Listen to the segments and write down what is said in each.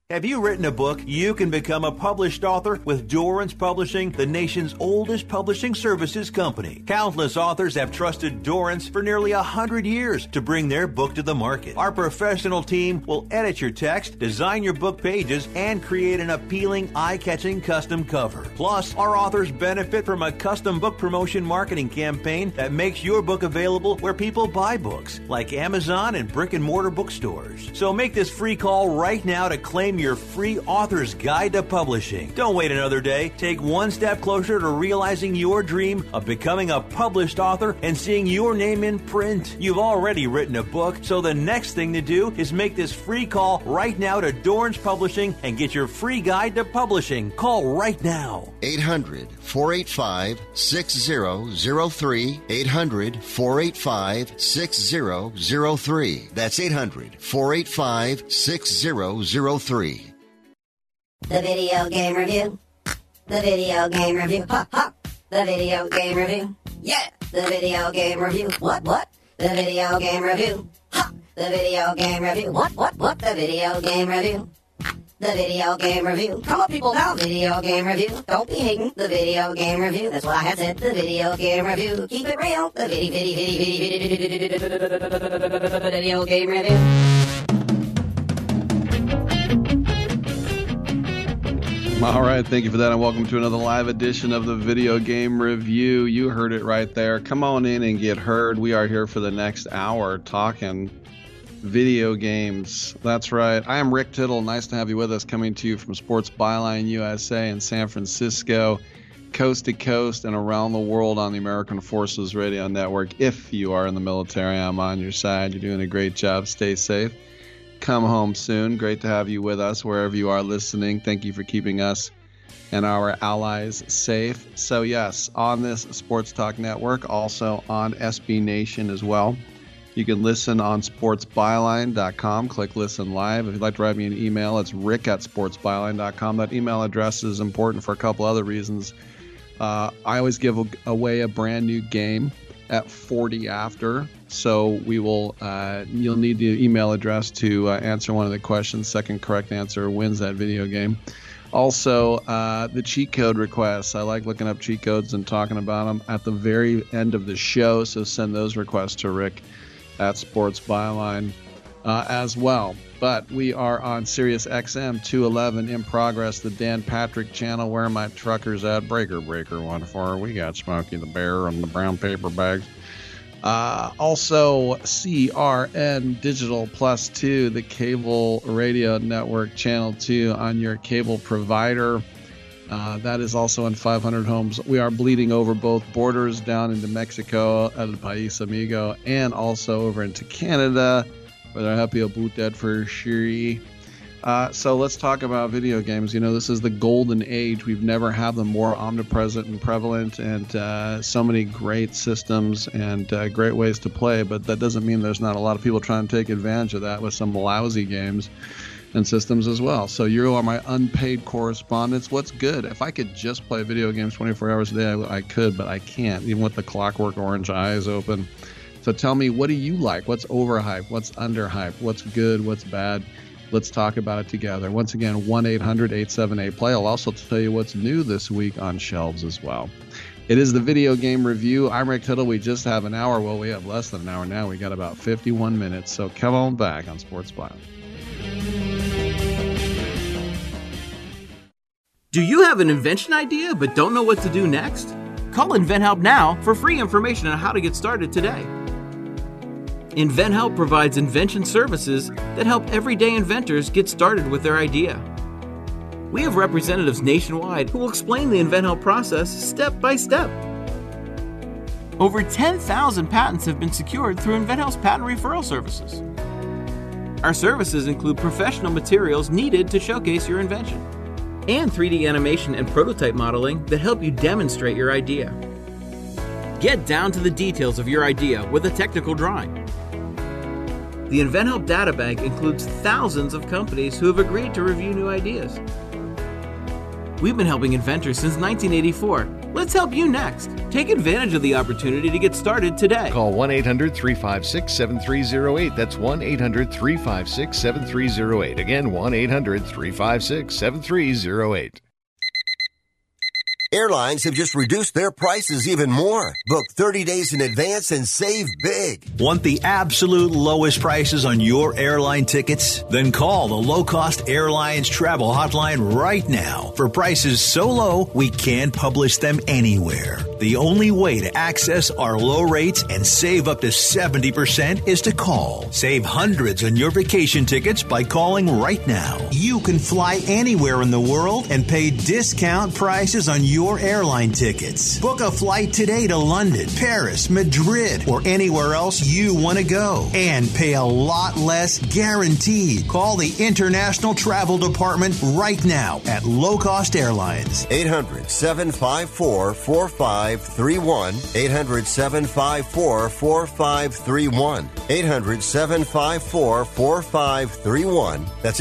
Have you written a book? You can become a published author with Dorrance Publishing, the nation's oldest publishing services company. Countless authors have trusted Dorrance for nearly 100 years to bring their book to the market. Our professional team will edit your text, design your book pages, and create an appealing, eye-catching custom cover. Plus, our authors benefit from a custom book promotion marketing campaign that makes your book available where people buy books, like Amazon and brick-and-mortar bookstores. So make this free call right now to claim your free author's guide to publishing. Don't wait another day. Take one step closer to realizing your dream of becoming a published author and seeing your name in print. You've already written a book, so the next thing to do is make this free call right now to Dorrance Publishing and get your free guide to publishing. Call right now. 800-485-6003. 800-485-6003. That's 800-485-6003. The video game review. The video game review. Ha ha. The video game review. Yeah. The video game review. What? The video game review. Ha. The video game review. What? The video game review. The video game review. Come on, people, now. Video game review. Don't be hating. The video game review. That's what I had said. The video game review. Keep it real. The video game review. All right, thank you for that, and welcome to another live edition of the Video Game Review. You heard it right there. Come on in and get heard. We are here for the next hour talking video games. That's right. I am Rick Tittle. Nice to have you with us, coming to you from Sports Byline USA in San Francisco, coast to coast and around the world on the American Forces Radio Network. If you are in the military, I'm on your side. You're doing a great job. Stay safe. Come home soon. Great to have you with us wherever you are listening. Thank you for keeping us and our allies safe. So yes, on this Sports Talk Network, also on SB Nation as well. You can listen on sportsbyline.com. Click listen live. If you'd like to write me an email, it's rick@sportsbyline.com. That email address is important for a couple other reasons. I always give away a brand new game at 40 after. So we will. You'll need the email address to answer one of the questions. Second correct answer wins that video game. Also, the cheat code requests. I like looking up cheat codes and talking about them at the very end of the show. So send those requests to Rick at Sports Byline as well. But we are on Sirius XM 211 in progress, the Dan Patrick channel. Where are my truckers at? Breaker 1-4. We got Smokey the Bear and the brown paper bags. Also, CRN Digital Plus 2, the cable radio network, channel 2 on your cable provider. That is also in 500 homes. We are bleeding over both borders down into Mexico, El País Amigo, and also over into Canada, where they're happy about that for sure. So let's talk about video games. You know, this is the golden age. We've never had them more omnipresent and prevalent, and so many great systems and great ways to play. But that doesn't mean there's not a lot of people trying to take advantage of that with some lousy games and systems as well. So you are my unpaid correspondents. What's good? If I could just play video games 24 hours a day, I could, but I can't, even with the Clockwork Orange eyes open. So tell me, what do you like? What's overhyped? What's underhyped? What's good? What's bad? Let's talk about it together. Once again, 1-800-878-PLAY. I'll also tell you what's new this week on shelves as well. It is the Video Game Review. I'm Rick Tittle. We just have an hour. Well, we have less than an hour now. We got about 51 minutes. So come on back on Sports Byline. Do you have an invention idea but don't know what to do next? Call InventHelp now for free information on how to get started today. InventHelp provides invention services that help everyday inventors get started with their idea. We have representatives nationwide who will explain the InventHelp process step by step. Over 10,000 patents have been secured through InventHelp's patent referral services. Our services include professional materials needed to showcase your invention, and 3D animation and prototype modeling that help you demonstrate your idea. Get down to the details of your idea with a technical drawing. The InventHelp Databank includes thousands of companies who have agreed to review new ideas. We've been helping inventors since 1984, Let's help you next. Take advantage of the opportunity to get started today. Call 1-800-356-7308. That's 1-800-356-7308. Again, 1-800-356-7308. Airlines have just reduced their prices even more. Book 30 days in advance and save big. Want the absolute lowest prices on your airline tickets? Then call the Low Cost Airlines Travel Hotline right now for prices so low we can't publish them anywhere. The only way to access our low rates and save up to 70% is to call. Save hundreds on your vacation tickets by calling right now. You can fly anywhere in the world and pay discount prices on your airline tickets. Book a flight today to London, Paris, Madrid, or anywhere else you want to go and pay a lot less guaranteed. Call the International Travel Department right now at Low Cost Airlines. 800-754-4531. 800-754-4531. 800-754-4531. That's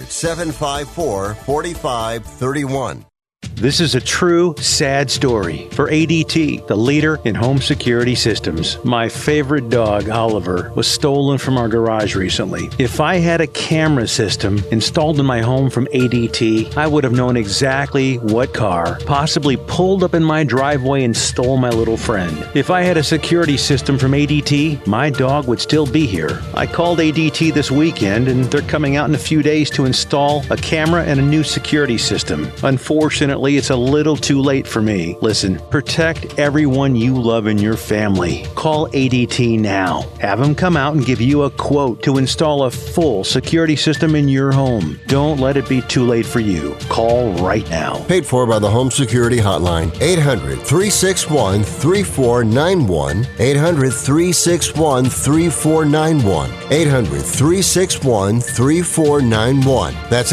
800-754-4531. This is a true, sad story for ADT, the leader in home security systems. My favorite dog, Oliver, was stolen from our garage recently. If I had a camera system installed in my home from ADT, I would have known exactly what car possibly pulled up in my driveway and stole my little friend. If I had a security system from ADT, my dog would still be here. I called ADT this weekend, and they're coming out in a few days to install a camera and a new security system. Unfortunately, it's a little too late for me. Listen, protect everyone you love in your family. Call ADT now. Have them come out and give you a quote to install a full security system in your home. Don't let it be too late for you. Call right now. Paid for by the Home Security Hotline. 800-361-3491. 800-361-3491. 800-361-3491. That's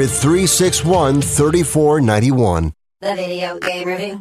800-361-3491. The Video Game Review.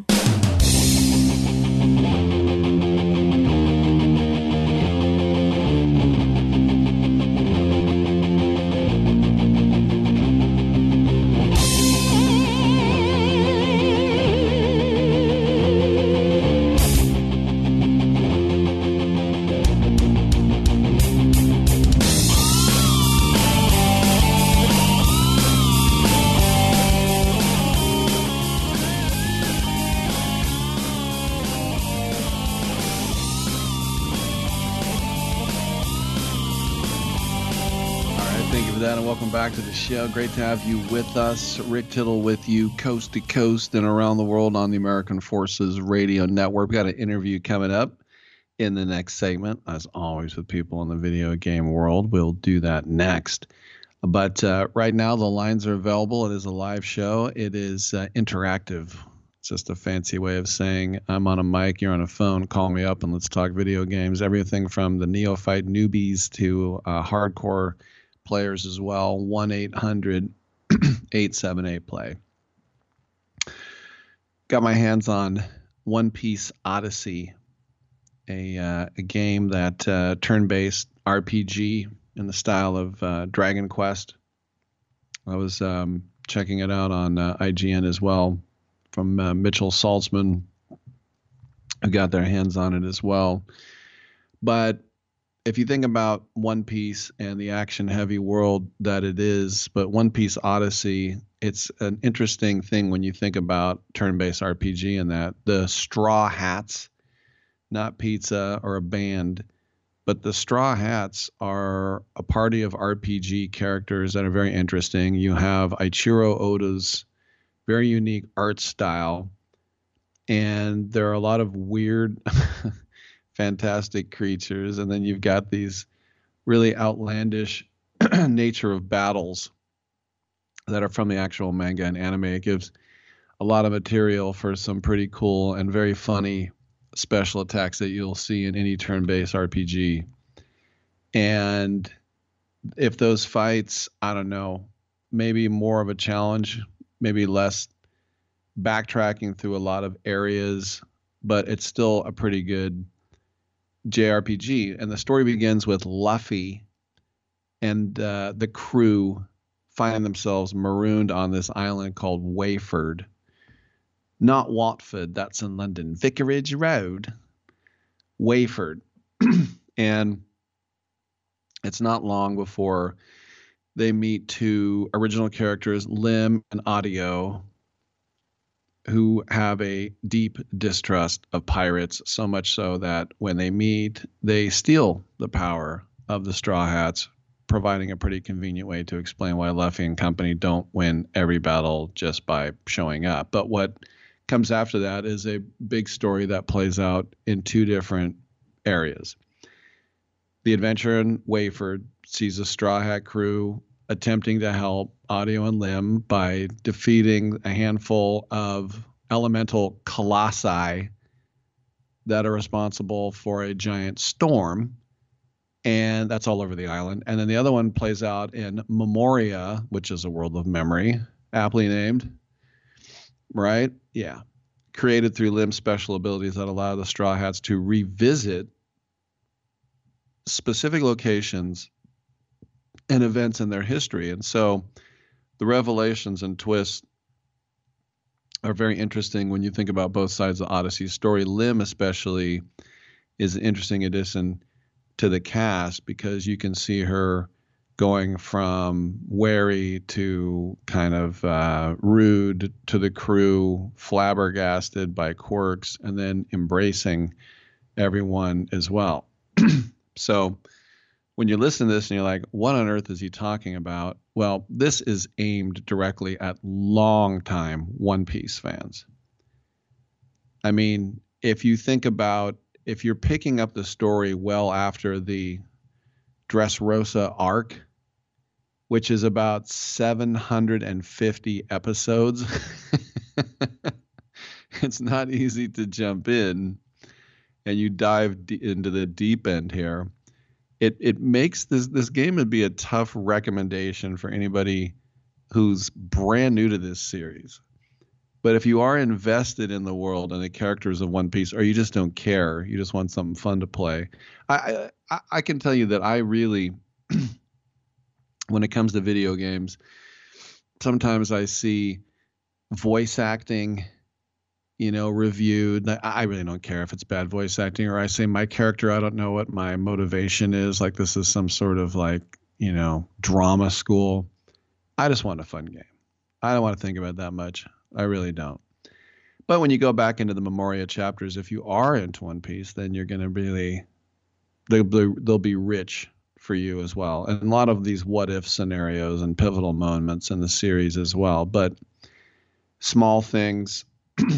Welcome back to the show. Great to have you with us. Rick Tittle with you coast to coast and around the world on the American Forces Radio Network. We've got an interview coming up in the next segment, as always, with people in the video game world. We'll do that next. But right now, the lines are available. It is a live show. It is interactive. It's just a fancy way of saying I'm on a mic, you're on a phone, call me up and let's talk video games. Everything from the neophyte newbies to hardcore players as well. 1-800-878-PLAY. Got my hands on One Piece Odyssey, a game that turn-based RPG in the style of Dragon Quest. I was checking it out on IGN as well from Mitchell Saltzman, who got their hands on it as well. But if you think about One Piece and the action-heavy world that it is, but One Piece Odyssey, it's an interesting thing when you think about turn-based RPG in that the Straw Hats, not pizza or a band, but the Straw Hats are a party of RPG characters that are very interesting. You have Eiichiro Oda's very unique art style, and there are a lot of weird fantastic creatures, and then you've got these really outlandish nature of battles that are from the actual manga and anime. It gives a lot of material for some pretty cool and very funny special attacks that you'll see in any turn-based RPG. And if those fights, I don't know, maybe more of a challenge, maybe less backtracking through a lot of areas, but it's still a pretty good JRPG. And the story begins with Luffy and the crew find themselves marooned on this island called Wayford. Not Watford, that's in London. Vicarage Road, Wayford. And it's not long before they meet two original characters, Lim and Audio, who have a deep distrust of pirates, so much so that when they meet, they steal the power of the Straw Hats, providing a pretty convenient way to explain why Luffy and company don't win every battle just by showing up. But what comes after that is a big story that plays out in two different areas. The adventure in Wayford sees a Straw Hat crew attempting to help Audio and Lim by defeating a handful of elemental colossi that are responsible for a giant storm, and that's all over the island. And then the other one plays out in Memoria, which is a world of memory, aptly named, right? Yeah. Created through Lim's special abilities that allow the Straw Hats to revisit specific locations and events in their history. And so the revelations and twists are very interesting when you think about both sides of Odyssey's story. Lim especially is an interesting addition to the cast because you can see her going from wary to kind of rude to the crew, flabbergasted by quirks, and then embracing everyone as well. So when you listen to this and you're like, what on earth is he talking about? Well, this is aimed directly at longtime One Piece fans. I mean, if you think about, if you're picking up the story well after the Dressrosa arc, which is about 750 episodes, it's not easy to jump in and you dive into the deep end here. It makes this game would be a tough recommendation for anybody who's brand new to this series. But if you are invested in the world and the characters of One Piece, or you just don't care, you just want something fun to play, I can tell you that I really, when it comes to video games, sometimes I see voice acting, reviewed. I really don't care if it's bad voice acting, or I say my character, I don't know what my motivation is. Like this is some sort of drama school. I just want a fun game. I don't want to think about it that much. I really don't. But when you go back into the Memoria chapters, if you are into One Piece, then you're going to really, they'll be rich for you as well. And a lot of these what if scenarios and pivotal moments in the series as well. But small things,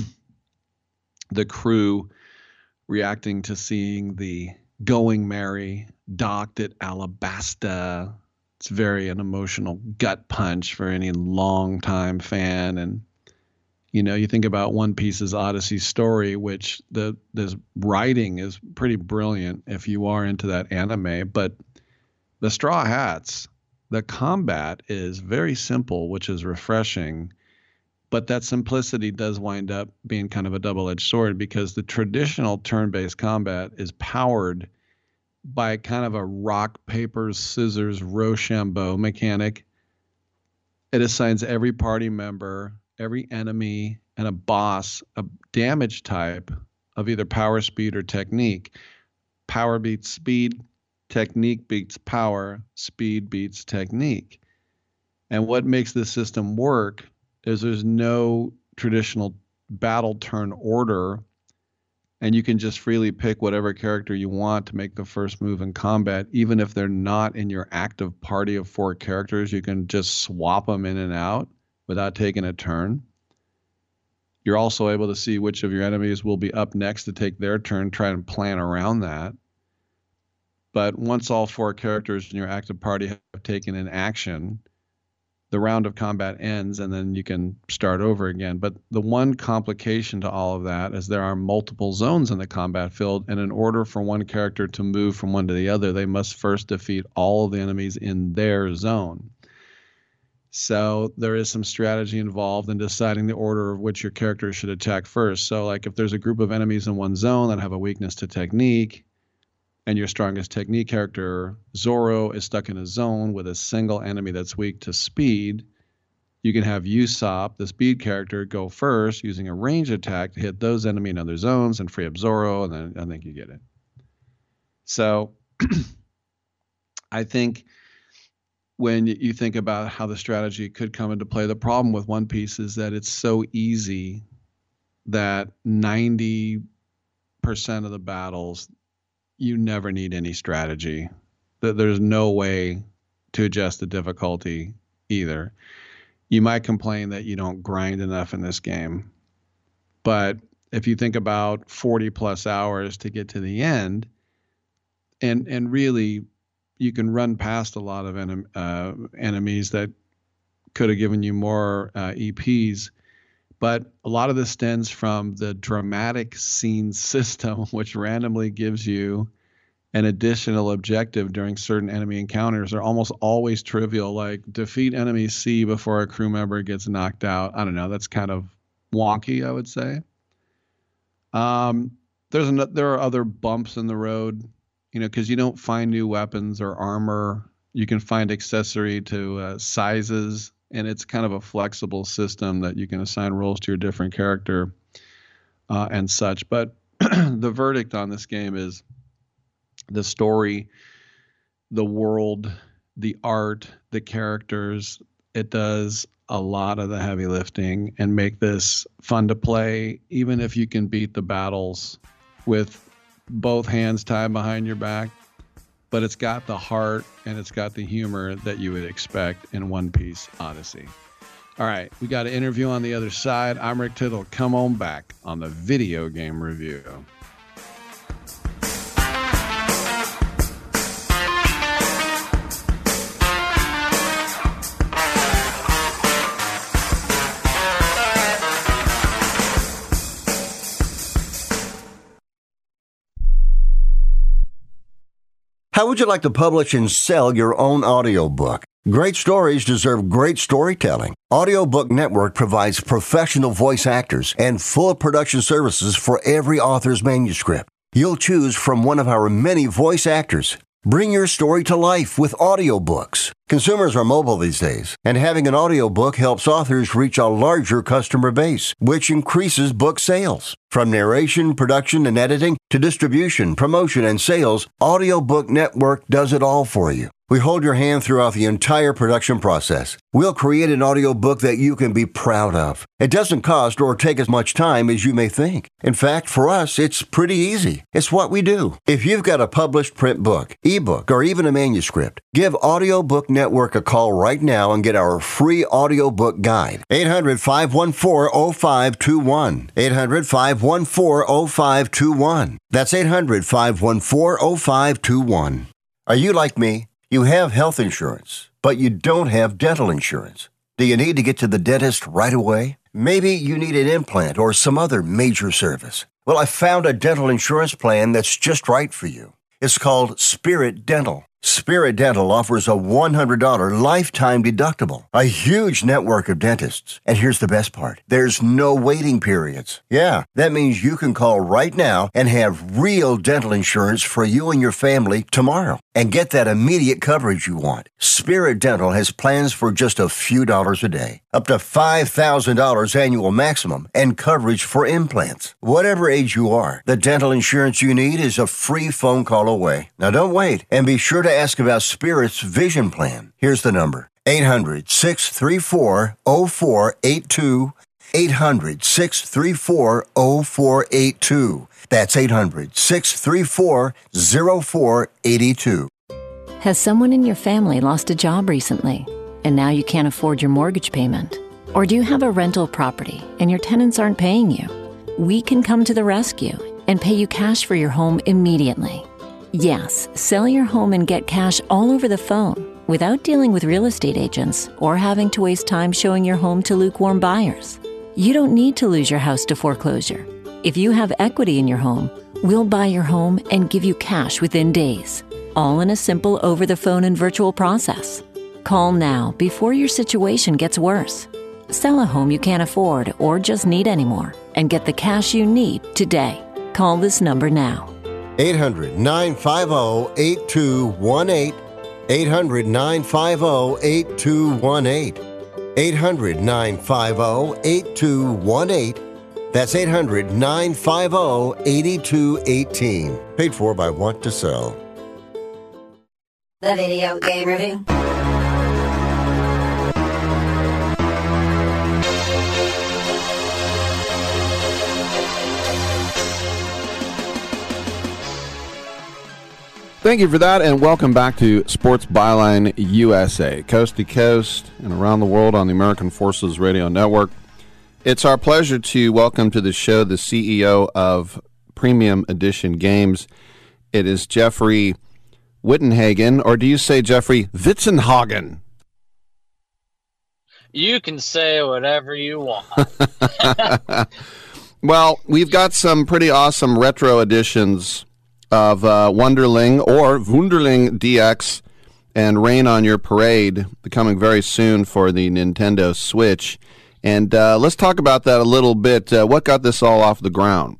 the crew reacting to seeing the Going Merry docked at Alabasta. It's very an emotional gut punch for any longtime fan. And, you think about One Piece's Odyssey story, which this writing is pretty brilliant if you are into that anime. But the Straw Hats, the combat is very simple, which is refreshing. But that simplicity does wind up being kind of a double-edged sword because the traditional turn-based combat is powered by kind of a rock, paper, scissors, Rochambeau mechanic. It assigns every party member, every enemy, and a boss a damage type of either power, speed, or technique. Power beats speed, technique beats power, speed beats technique. And what makes this system work is there's no traditional battle turn order, and you can just freely pick whatever character you want to make the first move in combat. Even if they're not in your active party of 4 characters, you can just swap them in and out without taking a turn. You're also able to see which of your enemies will be up next to take their turn, try and plan around that. But once all 4 characters in your active party have taken an action, the round of combat ends and then you can start over again. But the one complication to all of that is there are multiple zones in the combat field, and in order for one character to move from one to the other, they must first defeat all of the enemies in their zone. So there is some strategy involved in deciding the order of which your character should attack first. So like if there's a group of enemies in one zone that have a weakness to technique, and your strongest technique character, Zoro, is stuck in a zone with a single enemy that's weak to speed, you can have Usopp, the speed character, go first using a range attack to hit those enemy in other zones and free up Zoro, and then I think you get it. So I think when you think about how the strategy could come into play, the problem with One Piece is that it's so easy that 90% of the battles, you never need any strategy. There's no way to adjust the difficulty either. You might complain that you don't grind enough in this game, but if you think about 40 plus hours to get to the end, and really you can run past a lot of enemies that could have given you more EPs, but a lot of this stems from the dramatic scene system, which randomly gives you an additional objective during certain enemy encounters. Are almost always trivial, like defeat enemy C before a crew member gets knocked out. I don't know. That's kind of wonky, I would say. There are other bumps in the road, because you don't find new weapons or armor. You can find accessory to sizes, and it's kind of a flexible system that you can assign roles to your different character and such. But the verdict on this game is the story, the world, the art, the characters. It does a lot of the heavy lifting and make this fun to play, even if you can beat the battles with both hands tied behind your back. But it's got the heart and it's got the humor that you would expect in One Piece Odyssey. All right, we got an interview on the other side. I'm Rick Tittle. Come on back on the Video Game Review. How would you like to publish and sell your own audiobook? Great stories deserve great storytelling. Audiobook Network provides professional voice actors and full production services for every author's manuscript. You'll choose from one of our many voice actors. Bring your story to life with audiobooks. Consumers are mobile these days, and having an audiobook helps authors reach a larger customer base, which increases book sales. From narration, production, and editing to distribution, promotion, and sales, Audiobook Network does it all for you. We hold your hand throughout the entire production process. We'll create an audiobook that you can be proud of. It doesn't cost or take as much time as you may think. In fact, for us, it's pretty easy. It's what we do. If you've got a published print book, ebook, or even a manuscript, give Audiobook Network a call right now and get our free audiobook guide. 800-514-0521. 800-514-0521. That's 800-514-0521. Are you like me? You have health insurance, but you don't have dental insurance. Do you need to get to the dentist right away? Maybe you need an implant or some other major service. Well, I found a dental insurance plan that's just right for you. It's called Spirit Dental. Spirit Dental offers a $100 lifetime deductible, a huge network of dentists. And here's the best part. There's no waiting periods. Yeah, that means you can call right now and have real dental insurance for you and your family tomorrow and get that immediate coverage you want. Spirit Dental has plans for just a few dollars a day, up to $5,000 annual maximum, and coverage for implants. Whatever age you are, the dental insurance you need is a free phone call away. Now don't wait, and be sure to ask about Spirit's Vision Plan. Here's the number: 800-634-0482. 800-634-0482. That's 800-634-0482. Has someone in your family lost a job recently, and now you can't afford your mortgage payment? Or do you have a rental property and your tenants aren't paying you? We can come to the rescue and pay you cash for your home immediately. Yes, sell your home and get cash all over the phone without dealing with real estate agents or having to waste time showing your home to lukewarm buyers. You don't need to lose your house to foreclosure. If you have equity in your home, we'll buy your home and give you cash within days, all in a simple over-the-phone and virtual process. Call now before your situation gets worse. Sell a home you can't afford or just need anymore and get the cash you need today. Call this number now. 800-950-8218. 800-950-8218. 800-950-8218. That's 800-950-8218. Paid for by Want to Sell. The Video Game Review. Thank you for that, and welcome back to Sports Byline USA, coast to coast and around the world on the American Forces Radio Network. It's our pleasure to welcome to the show the CEO of Premium Edition Games. It is Jeffrey Wittenhagen, or do you say Jeffrey Witzenhagen? You can say whatever you want. Well, we've got some pretty awesome retro editions of Wonderling or Wunderling DX and Rain on Your Parade coming very soon for the Nintendo Switch. And let's talk about that a little bit. What got this all off the ground?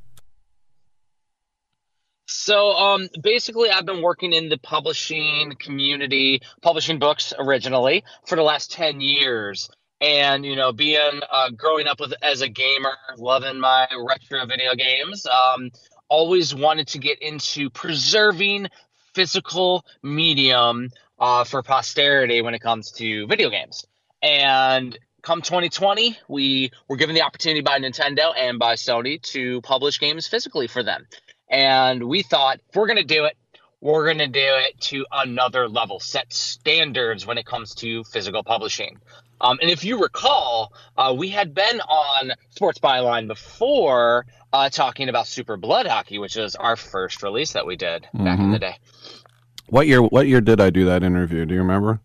So basically, I've been working in the publishing community, publishing books originally for the last 10 years. And, you know, growing up as a gamer, loving my retro video games, always wanted to get into preserving physical medium for posterity when it comes to video games. And come 2020, we were given the opportunity by Nintendo and by Sony to publish games physically for them. And we thought, if we're going to do it, we're going to do it to another level, set standards when it comes to physical publishing. And if you recall, we had been on Sports Byline before talking about Super Blood Hockey, which was our first release that we did back in the day. What year did I do that interview? Do you remember?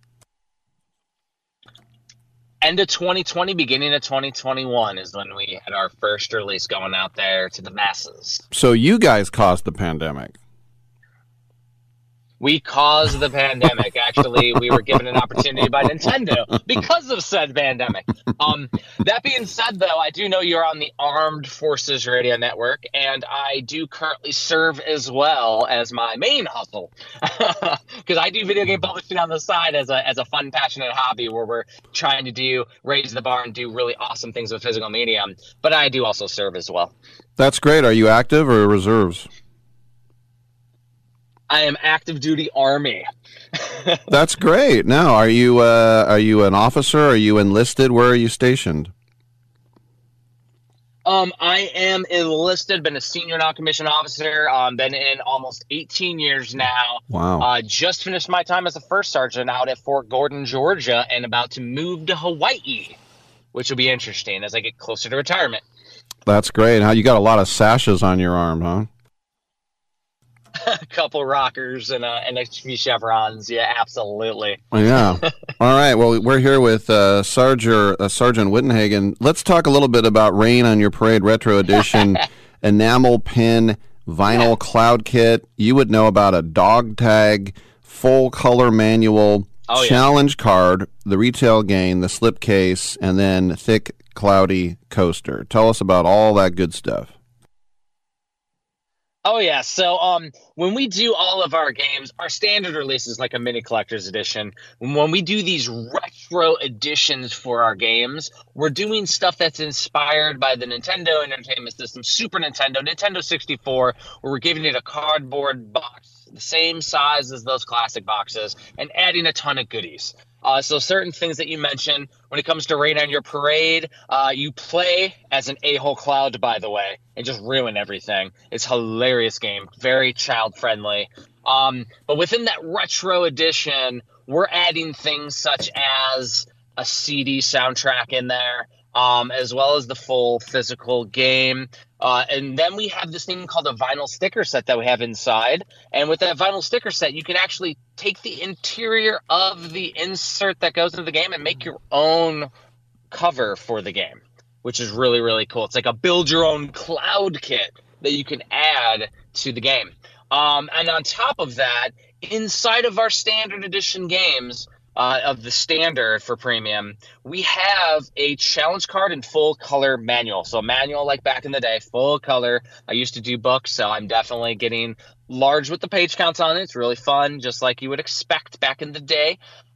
End of 2020, beginning of 2021 is when we had our first release going out there to the masses. So you guys caused the pandemic. We caused the pandemic. Actually, we were given an opportunity by Nintendo because of said pandemic. That being said, though, I do know you're on the Armed Forces Radio Network, and I do currently serve as well as my main hustle. Because I do video game publishing on the side as a fun, passionate hobby where we're trying to raise the bar and do really awesome things with physical medium. But I do also serve as well. That's great. Are you active or reserves? I am active duty Army. That's great. Now, are you an officer? Are you enlisted? Where are you stationed? I am enlisted, been a senior non-commissioned officer, been in almost 18 years now. Wow. Just finished my time as a first sergeant out at Fort Gordon, Georgia, and about to move to Hawaii, which will be interesting as I get closer to retirement. That's great. How you got a lot of sashes on your arm, huh? A couple rockers and a few chevrons. Yeah, absolutely. Yeah. All right. Well, we're here with Sergeant Wittenhagen. Let's talk a little bit about Rain on Your Parade Retro Edition, enamel pin, vinyl cloud kit. You would know about a dog tag, full color manual, challenge card, the retail game, the slipcase, and then thick, cloudy coaster. Tell us about all that good stuff. Oh, yeah. So when we do all of our games, our standard release is like a mini collector's edition. When we do these retro editions for our games, we're doing stuff that's inspired by the Nintendo Entertainment System, Super Nintendo, Nintendo 64, where we're giving it a cardboard box, the same size as those classic boxes, and adding a ton of goodies. So certain things that you mentioned, when it comes to Rain on Your Parade, you play as an a-hole cloud, by the way, and just ruin everything. It's a hilarious game, very child-friendly. But within that retro edition, we're adding things such as a CD soundtrack in there, as well as the full physical game. And then we have this thing called a vinyl sticker set that we have inside. And with that vinyl sticker set, you can actually take the interior of the insert that goes into the game and make your own cover for the game, which is really, really cool. It's like a build your own cloud kit that you can add to the game. And on top of that, inside of our standard edition games, of the standard for premium, we have a challenge card and full color manual. So manual like back in the day, full color. I used to do books, so I'm definitely getting large with the page counts on it. It's really fun, just like you would expect back in the day.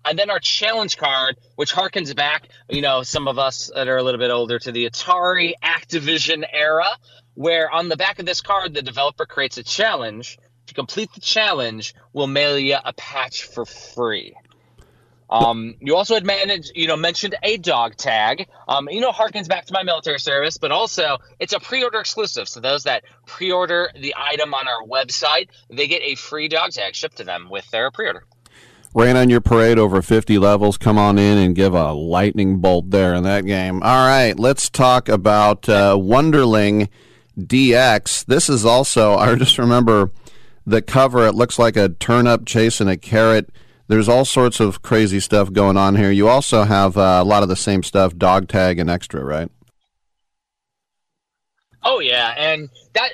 And then our challenge card, which harkens back, some of us that are a little bit older, to the Atari Activision era, where on the back of this card, the developer creates a challenge. To complete the challenge, we'll mail you a patch for free. You also had mentioned a dog tag. Harkens back to my military service, but also it's a pre-order exclusive. So those that pre-order the item on our website, they get a free dog tag shipped to them with their pre-order. Ran on your parade over 50 levels. Come on in and give a lightning bolt there in that game. All right, let's talk about Wonderling DX. This is also, I just remember the cover. It looks like a turnip chasing a carrot. There's all sorts of crazy stuff going on here. You also have a lot of the same stuff, dog tag and extra, right? Oh, yeah. And that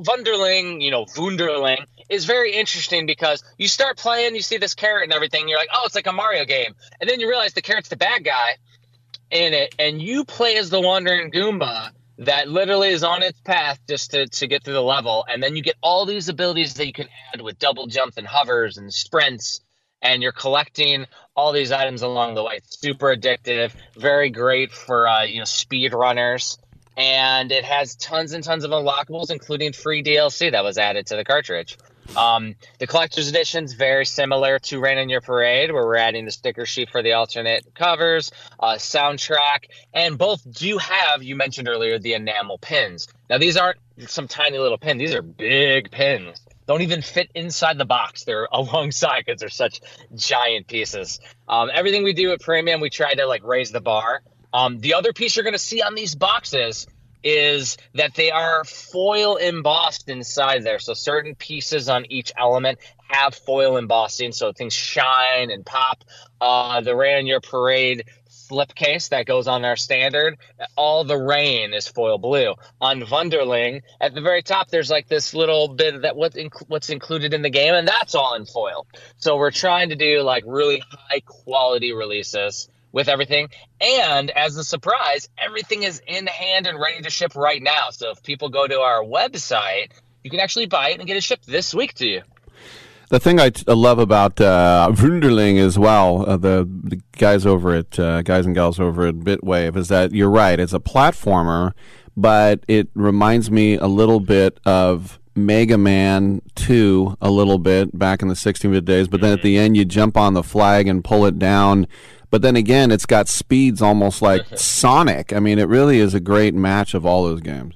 Wunderling is very interesting because you start playing, you see this carrot and everything. You're like, oh, it's like a Mario game. And then you realize the carrot's the bad guy in it. And you play as the Wandering Goomba that literally is on its path just to get through the level. And then you get all these abilities that you can add with double jumps and hovers and sprints. And you're collecting all these items along the way. It's super addictive, very great for speed runners, and it has tons and tons of unlockables, including free DLC that was added to the cartridge. The collector's edition is very similar to Rain on Your Parade, where we're adding the sticker sheet for the alternate covers, soundtrack, and both do have, you mentioned earlier, the enamel pins. Now, these aren't some tiny little pins. These are big pins. Don't even fit inside the box. They're alongside because they're such giant pieces. Everything we do at Premium, we try to raise the bar. The other piece you're going to see on these boxes is that they are foil embossed inside there. So certain pieces on each element have foil embossing, so things shine and pop. The Rain on Your Parade slipcase that goes on our standard, all the rain is foil blue. On Wunderling, at the very top, there's this little bit of that what's included in the game, and that's all in foil. So we're trying to do really high quality releases with everything. And as a surprise, everything is in hand and ready to ship right now. So if people go to our website, you can actually buy it and get it shipped this week to you. The thing I love about Wunderling as well, the guys over at guys and gals over at Bitwave, is that you're right. It's a platformer, but it reminds me a little bit of Mega Man 2 a little bit back in the 16-bit days. But then at the end, you jump on the flag and pull it down. But then again, it's got speeds almost like Sonic. I mean, it really is a great match of all those games.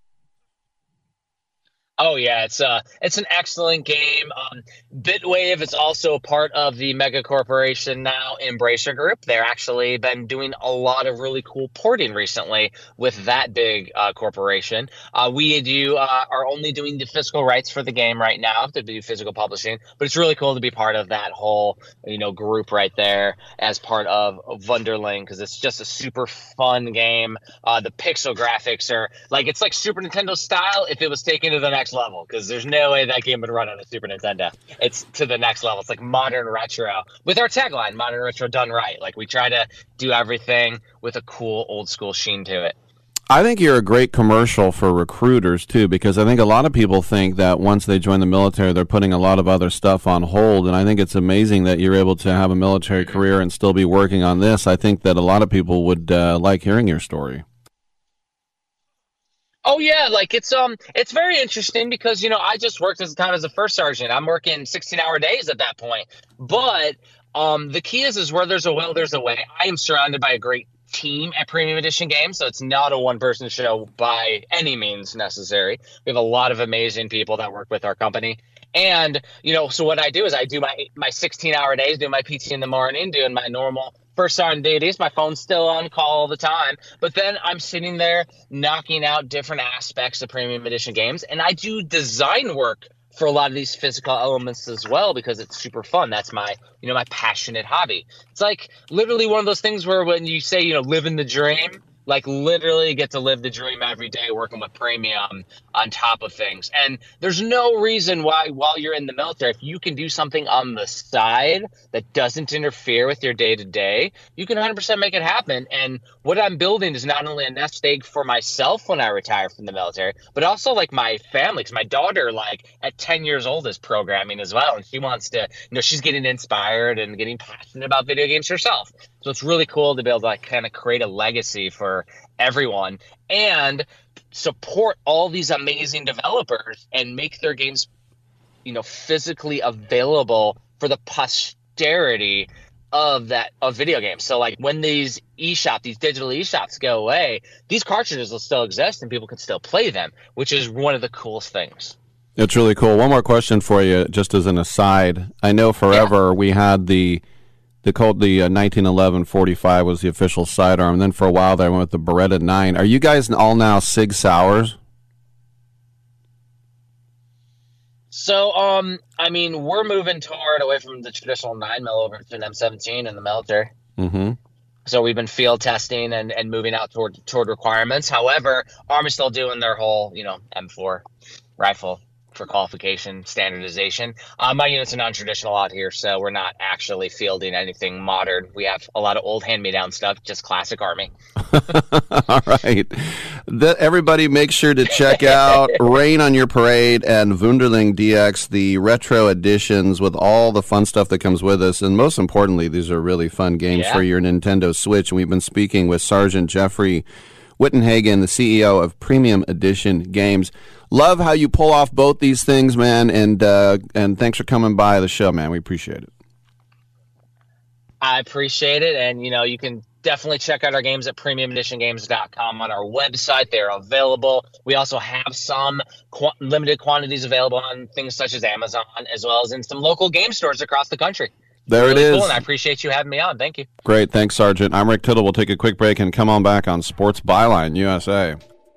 Oh yeah, it's an excellent game. Bitwave is also a part of the mega corporation now, Embracer Group. They're actually been doing a lot of really cool porting recently with that big corporation. We are only doing the physical rights for the game right now to do physical publishing, but it's really cool to be part of that whole group right there as part of Wunderling, because it's just a super fun game. The pixel graphics are it's like Super Nintendo style if it was taken to the next level, because there's no way that game would run on a Super Nintendo. It's to the next level. It's like modern retro with our tagline, modern retro done right. We try to do everything with a cool old school sheen to it. I think you're a great commercial for recruiters too, because I think a lot of people think that once they join the military, they're putting a lot of other stuff on hold. And I think it's amazing that you're able to have a military career and still be working on this. I think that a lot of people would like hearing your story. Oh yeah, it's very interesting because I just worked as a first sergeant. I'm working 16-hour days at that point. But the key is where there's a will, there's a way. I am surrounded by a great team at Premium Edition Games, so it's not a one-person show by any means necessary. We have a lot of amazing people that work with our company. And so what I do is I do my 16-hour days, do my PT in the morning, doing my normal first sergeant duties. My phone's still on call all the time, but then I'm sitting there knocking out different aspects of Premium Edition Games, and I do design work for a lot of these physical elements as well because it's super fun. That's my my passionate hobby. It's literally one of those things where when you say living the dream, Like, literally get to live the dream every day working with Premium on top of things. And there's no reason why, while you're in the military, if you can do something on the side that doesn't interfere with your day-to-day, you can 100% make it happen. And what I'm building is not only a nest egg for myself when I retire from the military, but also like my family. Because my daughter, like at 10 years old, is programming as well. And she wants to, she's getting inspired and getting passionate about video games herself. So it's really cool to be able to like kind of create a legacy for everyone and support all these amazing developers and make their games, physically available for the posterity of video games. So like when these digital eShops go away, these cartridges will still exist and people can still play them, which is one of the coolest things. It's really cool. One more question for you, just as an aside. I know forever we had the 1911 45 was the official sidearm. And then for a while there, I went with the Beretta 9. Are you guys all now Sig Sauers? So, we're moving away from the traditional 9mm over to an M17 in the military. Mm-hmm. So we've been field testing and moving out toward requirements. However, Army's still doing their whole, M4 rifle for qualification standardization. My unit's a non-traditional out here, so we're not actually fielding anything modern. We have a lot of old hand-me-down stuff, just classic Army. All right. Everybody make sure to check out Rain on Your Parade and Wunderling DX, the retro editions with all the fun stuff that comes with us. And most importantly, these are really fun games for your Nintendo Switch. And we've been speaking with Sergeant Jeffrey Wittenhagen, the CEO of Premium Edition Games. Love how you pull off both these things, man, and thanks for coming by the show, man. We appreciate it. I appreciate it, and you can definitely check out our games at premiumeditiongames.com on our website. They're available. We also have some limited quantities available on things such as Amazon, as well as in some local game stores across the country. There it is. Cool, and I appreciate you having me on. Thank you. Great. Thanks, Sergeant. I'm Rick Tittle. We'll take a quick break and come on back on Sports Byline USA.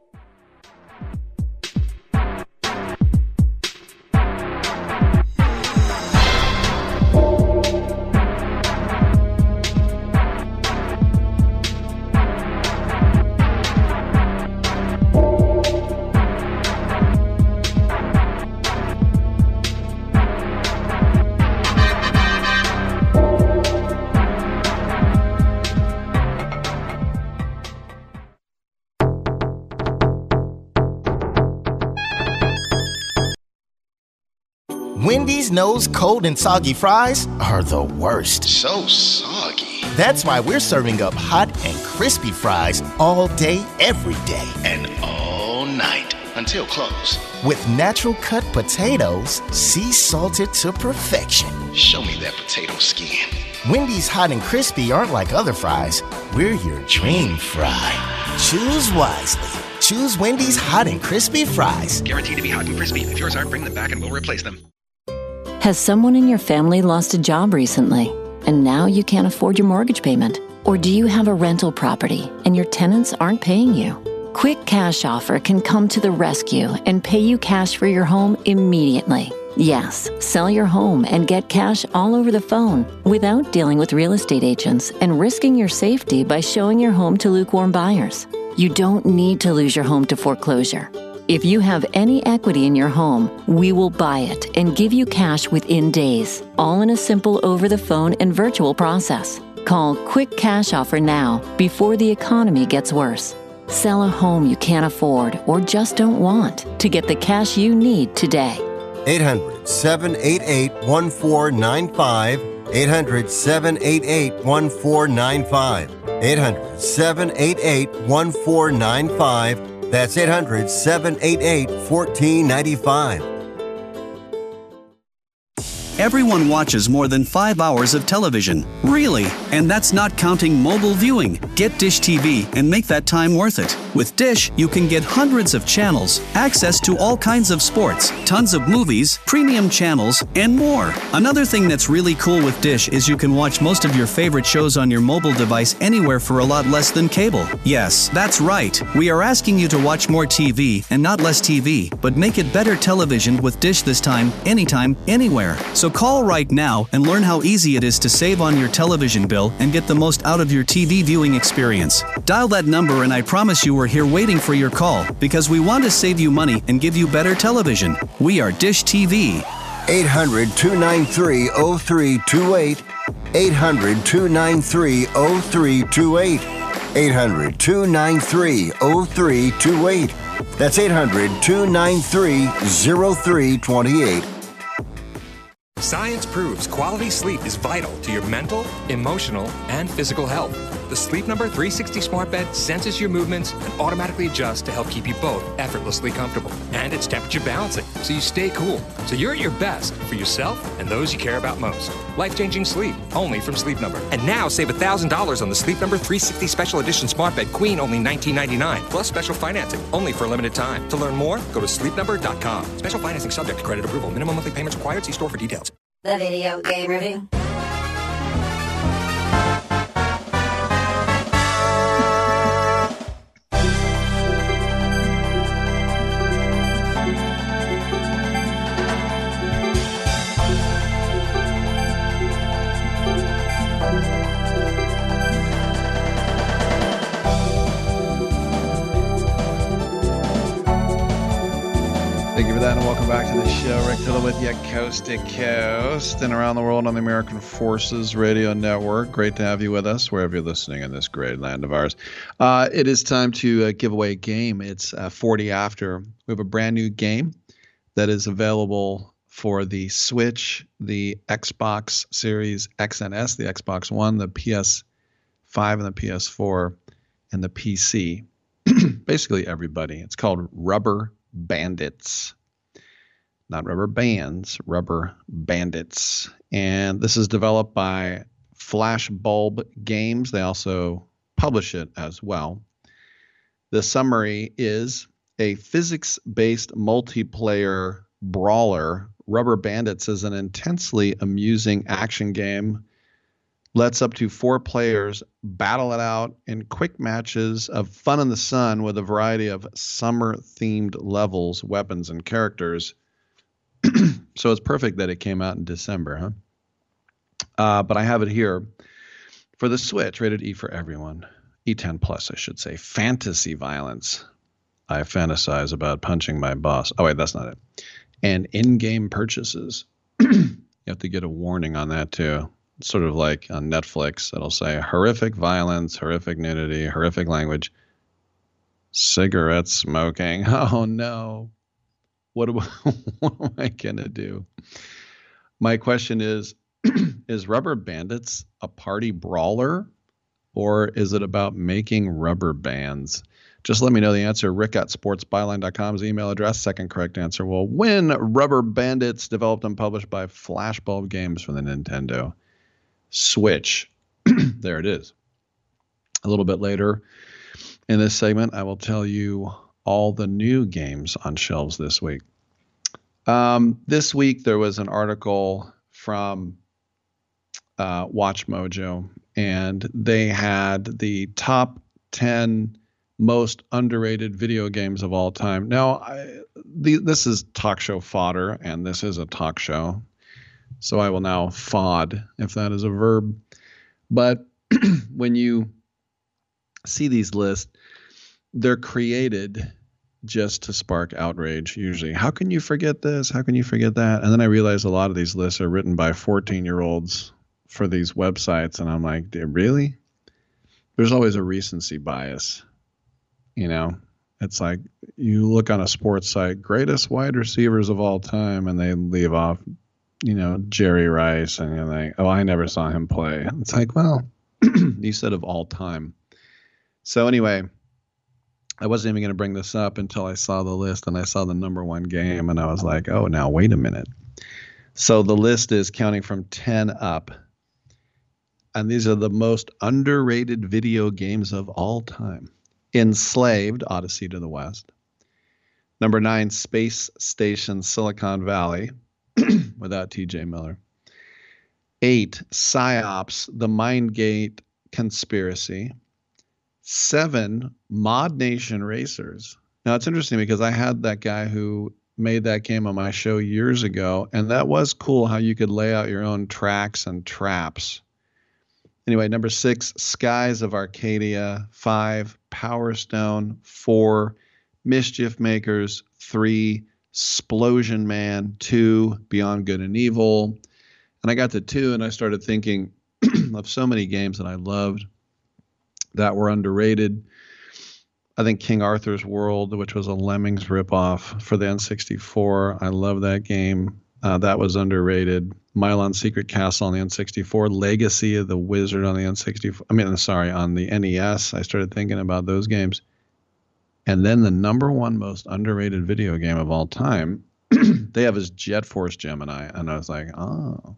Wendy's knows cold and soggy fries are the worst. So soggy. That's why we're serving up hot and crispy fries all day, every day. And all night until close. With natural cut potatoes, sea salted to perfection. Show me that potato skin. Wendy's hot and crispy aren't like other fries. We're your dream fry. Choose wisely. Choose Wendy's hot and crispy fries. Guaranteed to be hot and crispy. If yours aren't, bring them back and we'll replace them. Has someone in your family lost a job recently, and now you can't afford your mortgage payment? Or do you have a rental property and your tenants aren't paying you? Quick Cash Offer can come to the rescue and pay you cash for your home immediately. Yes, sell your home and get cash all over the phone without dealing with real estate agents and risking your safety by showing your home to lukewarm buyers. You don't need to lose your home to foreclosure. If you have any equity in your home, we will buy it and give you cash within days, all in a simple over-the-phone and virtual process. Call Quick Cash Offer now before the economy gets worse. Sell a home you can't afford or just don't want to get the cash you need today. 800-788-1495. 800-788-1495. 800-788-1495. That's 800-788-1495. Everyone watches more than 5 hours of television. Really? And that's not counting mobile viewing. Get Dish TV and make that time worth it. With Dish, you can get hundreds of channels, access to all kinds of sports, tons of movies, premium channels, and more. Another thing that's really cool with Dish is you can watch most of your favorite shows on your mobile device anywhere for a lot less than cable. Yes, that's right. We are asking you to watch more TV and not less TV, but make it better television with Dish this time, anytime, anywhere. So call right now and learn how easy it is to save on your television bill and get the most out of your TV viewing experience. Dial that number and I promise you we're here waiting for your call because we want to save you money and give you better television. We are Dish TV. 800-293-0328. 800-293-0328. 800-293-0328. That's 800-293-0328. Science proves quality sleep is vital to your mental, emotional, and physical health. The Sleep Number 360 smart bed senses your movements and automatically adjusts to help keep you both effortlessly comfortable. And it's temperature balancing, so you stay cool. So you're at your best for yourself and those you care about most. Life-changing sleep, only from Sleep Number. And now save $1,000 on the Sleep Number 360 Special Edition Smart Bed Queen, only $19.99, plus special financing, only for a limited time. To learn more, go to sleepnumber.com. Special financing subject to credit approval. Minimum monthly payments required. See store for details. The Video Game Review. Thank you for that, and welcome back to the show. Rick Tiller with you, coast to coast and around the world on the American Forces Radio Network. Great to have you with us, wherever you're listening in this great land of ours. It is time to give away a game. It's 40 after. We have a brand new game that is available for the Switch, the Xbox Series X and S, the Xbox One, the PS5 and the PS4, and the PC. Basically everybody. It's called Rubber Bandits. Not rubber bands, Rubber Bandits. And this is developed by Flashbulb Games. They also publish it as well. The summary is a physics-based multiplayer brawler. Rubber Bandits is an intensely amusing action game. Lets up to 4 players battle it out in quick matches of fun in the sun with a variety of summer-themed levels, weapons, and characters. So it's perfect that it came out in December, huh? But I have it here for the Switch, rated E for everyone. E10 plus, I should say. Fantasy violence. I fantasize about punching my boss. Oh, wait, that's not it. And in-game purchases. You have to get a warning on that, too. Sort of like on Netflix, it'll say horrific violence, horrific nudity, horrific language, cigarette smoking. Oh no. What am I going to do? My question is Rubber Bandits a party brawler, or is it about making rubber bands? Just let me know the answer. Rick@sportsbyline.com's email address. Second correct answer will win Rubber Bandits, developed and published by Flashbulb Games for the Nintendo Switch. There it is. A little bit later in this segment, I will tell you all the new games on shelves this week. This week, there was an article from Watch Mojo, and they had the top 10 most underrated video games of all time. Now, this is talk show fodder, and this is a talk show. So I will now fod, if that is a verb. But when you see these lists, they're created just to spark outrage, usually. How can you forget this? How can you forget that? And then I realized a lot of these lists are written by 14-year-olds for these websites. And I'm like, really? There's always a recency bias. You know, it's like you look on a sports site, greatest wide receivers of all time, and they leave off, you know, Jerry Rice, and you're like, oh, I never saw him play. It's like, well, you said of all time. So anyway, I wasn't even going to bring this up until I saw the list and I saw the number one game, and I was like, oh, now wait a minute. So the list is counting from 10 up, and these are the most underrated video games of all time. Enslaved, Odyssey to the West. Number 9, Space Station Silicon Valley, without TJ Miller. 8, PsyOps, The Mindgate Conspiracy. 7, Mod Nation Racers. Now, it's interesting because I had that guy who made that game on my show years ago, and that was cool how you could lay out your own tracks and traps. Anyway, number 6, Skies of Arcadia. 5, Power Stone. 4, Mischief Makers. 3, Splosion Man. 2, Beyond Good and Evil. And I got to 2, and I started thinking of so many games that I loved that were underrated. I think King Arthur's World, which was a Lemmings ripoff for the N64. I love that game. That was underrated. Milon Secret Castle on the N64. Legacy of the Wizard on the N64. On the NES. I started thinking about those games. And then the number one most underrated video game of all time, they have is Jet Force Gemini. And I was like, oh.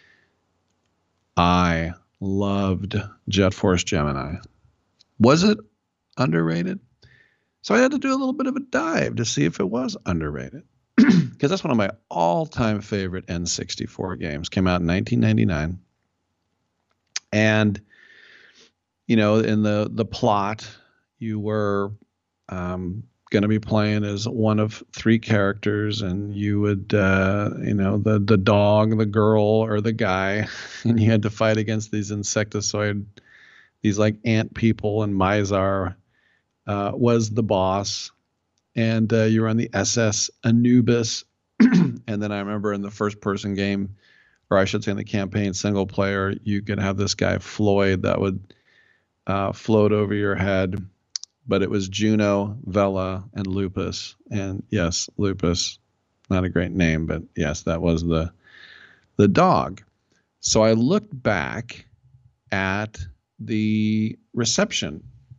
I loved Jet Force Gemini. Was it underrated? So I had to do a little bit of a dive to see if it was underrated. Because that's one of my all-time favorite N64 games. Came out in 1999. And, you know, in the plot, you were going to be playing as one of 3 characters, and you would, the dog, the girl, or the guy, and you had to fight against these insectoid, these like ant people, and Mizar was the boss, and you were on the SS Anubis. And then I remember in the first-person game, or I should say in the campaign single player, you could have this guy Floyd that would float over your head. But it was Juno, Vela, and Lupus. And yes, Lupus, not a great name, but yes, that was the dog. So I looked back at the reception.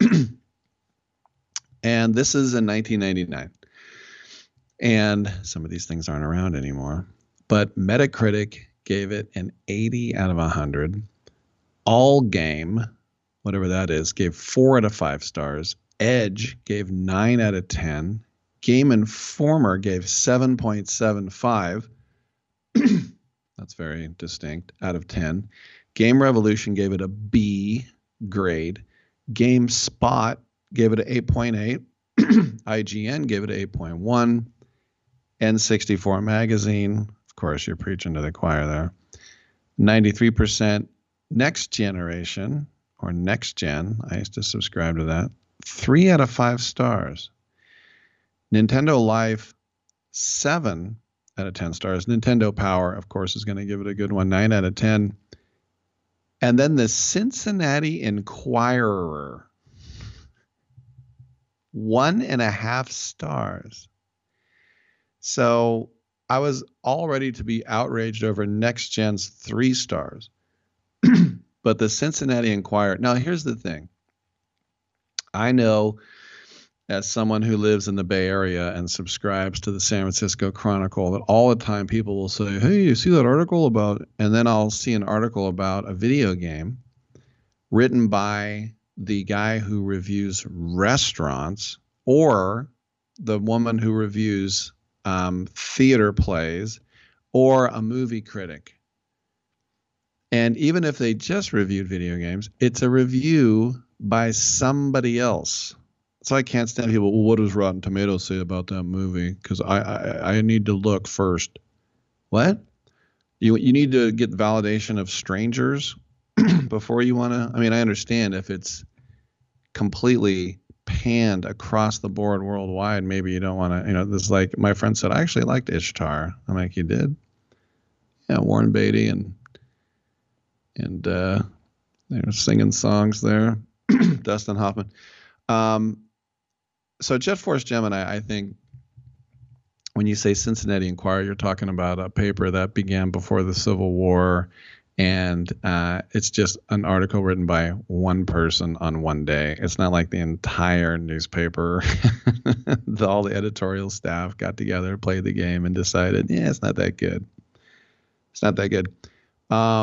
And this is in 1999. And some of these things aren't around anymore. But Metacritic gave it an 80 out of 100. All Game, whatever that is, gave 4 out of 5 stars. Edge gave 9 out of 10. Game Informer gave 7.75. That's very distinct, out of 10. Game Revolution gave it a B grade. GameSpot gave it an 8.8. IGN gave it an 8.1. N64 Magazine, of course, you're preaching to the choir there. 93% Next Generation, or Next Gen. I used to subscribe to that. 3 out of 5 stars. Nintendo Life, 7 out of 10 stars. Nintendo Power, of course, is going to give it a good one, 9 out of 10. And then the Cincinnati Enquirer, 1.5 stars. So I was all ready to be outraged over Next Gen's 3 stars. But the Cincinnati Enquirer, now here's the thing. I know, as someone who lives in the Bay Area and subscribes to the San Francisco Chronicle, that all the time people will say, hey, you see that article about, and then I'll see an article about a video game written by the guy who reviews restaurants or the woman who reviews theater plays or a movie critic. And even if they just reviewed video games, it's a review by somebody else. So I can't stand people, well, what does Rotten Tomatoes say about that movie? Because I need to look first. What? You need to get validation of strangers before you want to? I mean, I understand if it's completely panned across the board worldwide, maybe you don't want to, this is like my friend said, I actually liked Ishtar. I'm like, you did? Yeah, Warren Beatty and they were singing songs there. Dustin Hoffman. So Jet Force Gemini, I think when you say Cincinnati Enquirer, you're talking about a paper that began before the Civil War, and it's just an article written by one person on one day. It's not like the entire newspaper, all the editorial staff got together, played the game, and decided, yeah, it's not that good. It's not that good.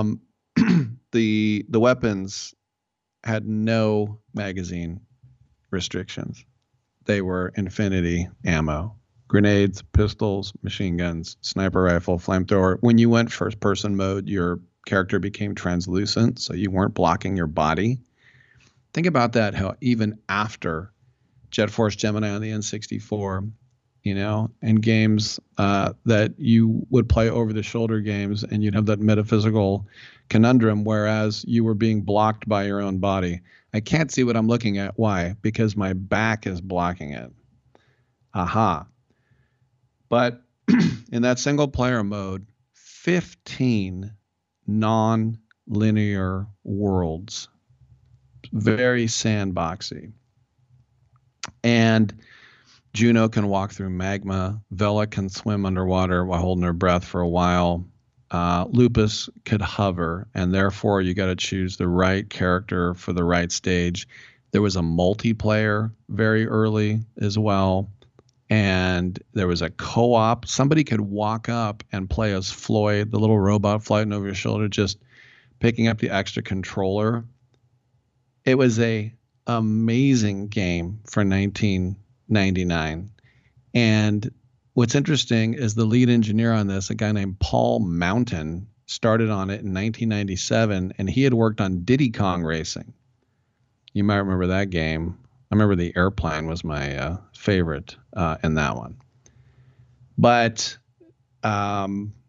The weapons had no magazine restrictions. They were infinity ammo. Grenades, pistols, machine guns, sniper rifle, flamethrower. When you went first-person mode, your character became translucent, so you weren't blocking your body. Think about that, how even after Jet Force Gemini on the N64, and games that you would play over-the-shoulder games, and you'd have that metaphysical conundrum, whereas you were being blocked by your own body. I can't see what I'm looking at. Why? Because my back is blocking it. Aha. But in that single-player mode, 15 non-linear worlds, very sandboxy. And Juno can walk through magma. Vela can swim underwater while holding her breath for a while. Lupus could hover, and therefore you got to choose the right character for the right stage. There was a multiplayer very early as well, and there was a co-op. Somebody could walk up and play as Floyd, the little robot flying over your shoulder, just picking up the extra controller. It was a amazing game for 1999. And what's interesting is the lead engineer on this, a guy named Paul Mountain, started on it in 1997, and he had worked on Diddy Kong Racing. You might remember that game. I remember the airplane was my favorite in that one. But, a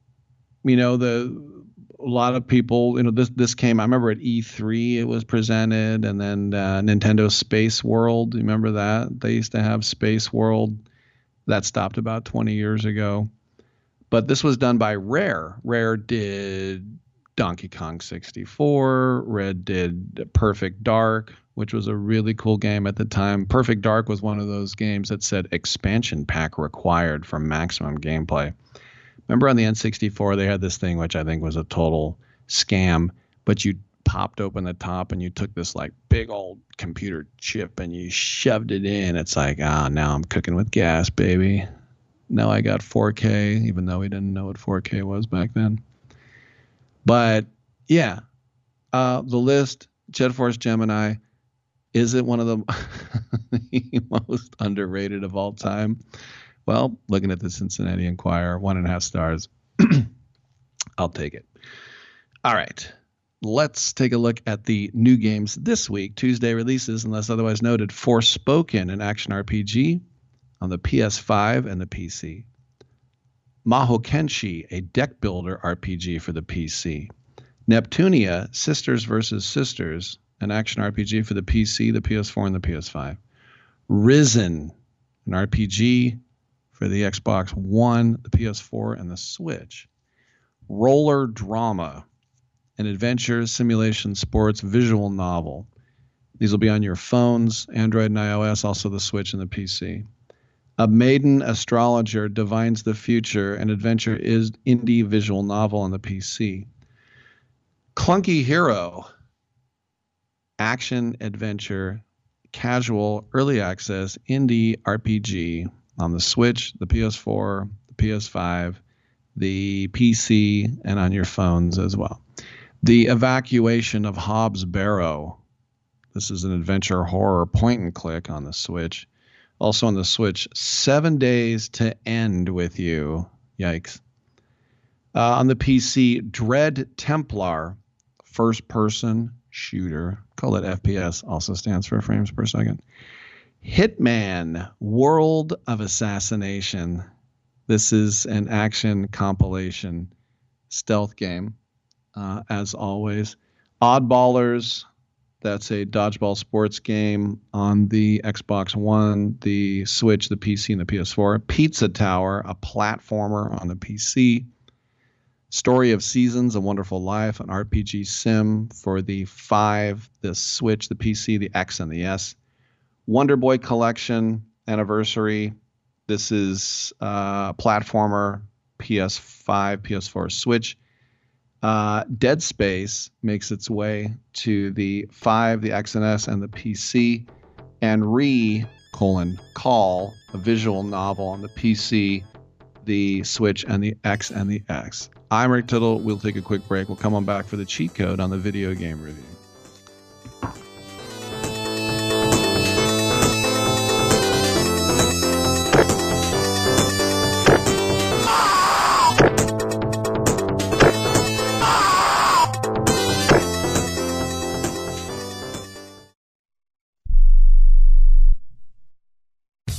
lot of people, this came, I remember at E3 it was presented, and then Nintendo Space World. You remember that? They used to have Space World. That stopped about 20 years ago. But this was done by Rare. Rare did Donkey Kong 64. Red did Perfect Dark, which was a really cool game at the time. Perfect Dark was one of those games that said expansion pack required for maximum gameplay. Remember on the N64, they had this thing, which I think was a total scam, but you popped open the top and you took this like big old computer chip and you shoved it in. It's like, now I'm cooking with gas, baby. Now I got 4K, even though we didn't know what 4K was back then. But yeah, the list, Jet Force Gemini, is it one of the most underrated of all time? Well, looking at the Cincinnati Enquirer, 1.5 stars. I'll take it. All right. Let's take a look at the new games this week. Tuesday releases, unless otherwise noted, Forspoken, an action RPG on the PS5 and the PC. Maho Kenshi, a deck builder RPG for the PC. Neptunia, Sisters vs. Sisters, an action RPG for the PC, the PS4, and the PS5. Risen, an RPG for the Xbox One, the PS4, and the Switch. Roller Drama, an adventure, simulation, sports, visual novel. These will be on your phones, Android and iOS, also the Switch and the PC. A Maiden Astrologer Divines the Future, an adventure is indie visual novel on the PC. Clunky Hero, action, adventure, casual, early access, indie RPG on the Switch, the PS4, the PS5, the PC, and on your phones as well. The Evacuation of Hobbs Barrow. This is an adventure horror point and click on the Switch. Also on the Switch, 7 Days to End with You. Yikes. On the PC, Dread Templar, first person shooter. Call it FPS, also stands for frames per second. Hitman, World of Assassination. This is an action compilation stealth game, as always. Oddballers, that's a dodgeball sports game on the Xbox One, the Switch, the PC, and the PS4. Pizza Tower, a platformer on the PC. Story of Seasons, A Wonderful Life, an RPG sim for the 5, the Switch, the PC, the X, and the S. Wonder Boy Collection Anniversary. This is a platformer, PS5, PS4, Switch. Dead Space makes its way to the 5, the X and S, and the PC. And Call, a visual novel on the PC, the Switch, and the X and the X. I'm Rick Tittle. We'll take a quick break. We'll come on back for the cheat code on the video game review.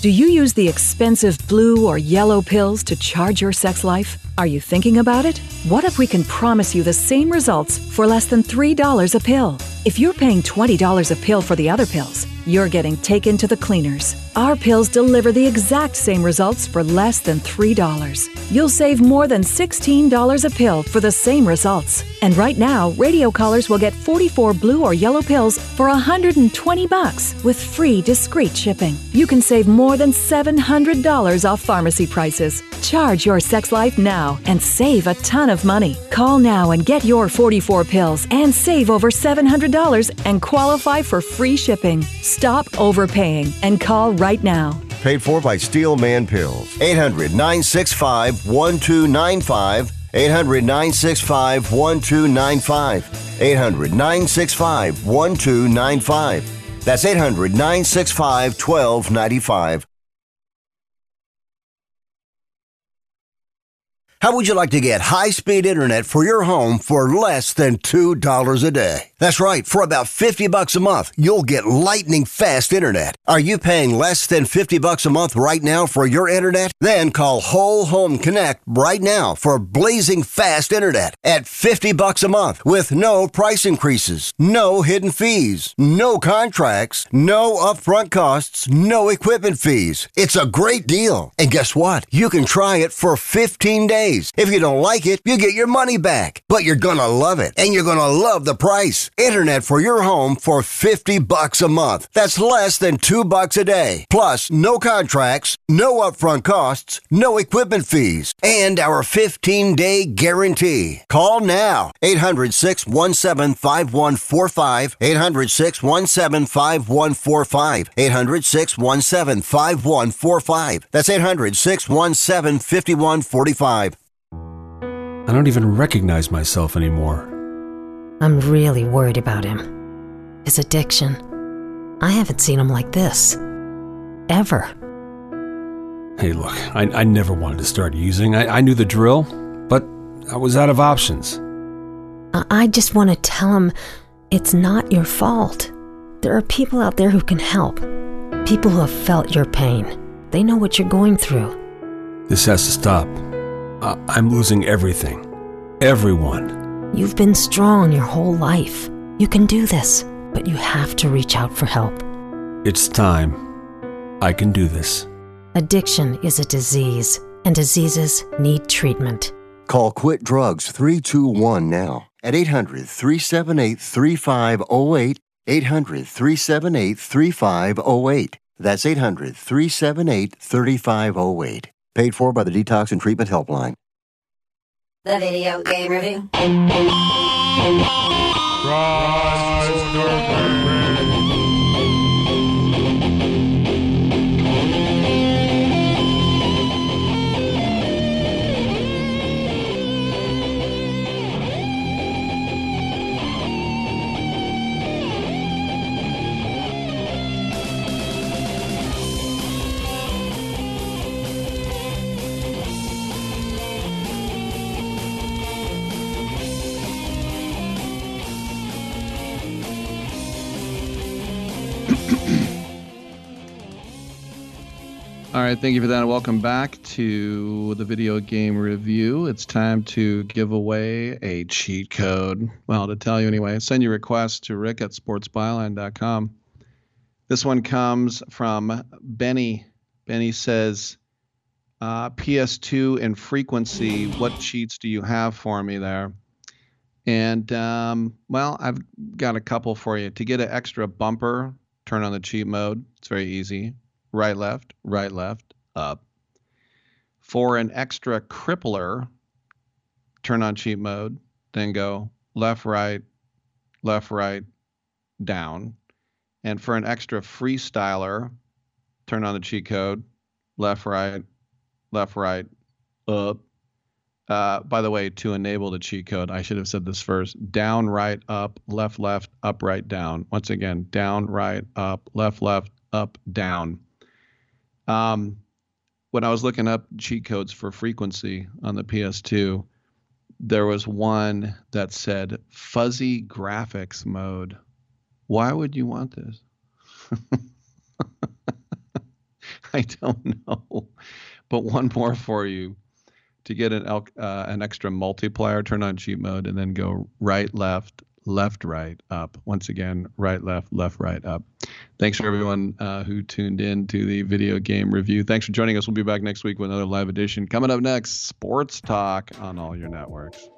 Do you use the expensive blue or yellow pills to charge your sex life? Are you thinking about it? What if we can promise you the same results for less than $3 a pill? If you're paying $20 a pill for the other pills, you're getting taken to the cleaners. Our pills deliver the exact same results for less than $3. You'll save more than $16 a pill for the same results. And right now, radio callers will get 44 blue or yellow pills for $120 with free discreet shipping. You can save more than $700 off pharmacy prices. Charge your sex life now and save a ton of money. Call now and get your 44 pills and save over $700 and qualify for free shipping. Stop overpaying and call right now. Paid for by Steelman Pills. 800-965-1295. 800-965-1295. 800-965-1295. That's 800-965-1295. How would you like to get high-speed internet for your home for less than $2 a day? That's right. For about $50 a month, you'll get lightning fast internet. Are you paying less than $50 a month right now for your internet? Then call Whole Home Connect right now for blazing fast internet at $50 a month with no price increases, no hidden fees, no contracts, no upfront costs, no equipment fees. It's a great deal. And guess what? You can try it for 15 days. If you don't like it, you get your money back. But you're gonna love it, and you're gonna love the price. Internet for your home for $50 a month. That's less than $2 a day. Plus, no contracts, no upfront costs, no equipment fees, and our 15-day guarantee. Call now. 800-617-5145. 800-617-5145. 800-617-5145. That's 800-617-5145. I don't even recognize myself anymore. I'm really worried about him. His addiction. I haven't seen him like this. Ever. Hey, look, I never wanted to start using. I knew the drill, but I was out of options. I just want to tell him it's not your fault. There are people out there who can help. People who have felt your pain. They know what you're going through. This has to stop. I'm losing everything. Everyone. You've been strong your whole life. You can do this, but you have to reach out for help. It's time. I can do this. Addiction is a disease, and diseases need treatment. Call Quit Drugs 321 now at 800-378-3508. 800-378-3508. That's 800-378-3508. Paid for by the Detox and Treatment Helpline. The Video Game Review. All right, thank you for that, and welcome back to the Video Game Review. It's time to give away a cheat code. Well, to tell you anyway, send your request to rick@sportsbyline.com. This one comes from Benny. Benny says, PS2 and frequency, what cheats do you have for me there? And, well, I've got a couple for you. To get an extra bumper, turn on the cheat mode. It's very easy. Right, left, up. For an extra crippler, turn on cheat mode, then go left, right, down. And for an extra freestyler, turn on the cheat code, left, right, up. By the way, to enable the cheat code, I should have said this first. Down, right, up, right, down. Once again, down, right, up, up, down. When I was looking up cheat codes for frequency on the PS2, there was one that said fuzzy graphics mode. Why would you want this? I don't know. But one more for you. To get an extra multiplier, turn on cheat mode and then go right, left, left, right, up. Once again, right, left, right, up. Thanks for everyone who tuned in to the video game review. Thanks for joining us. We'll be back next week with another live edition. Coming up next, sports talk on all your networks.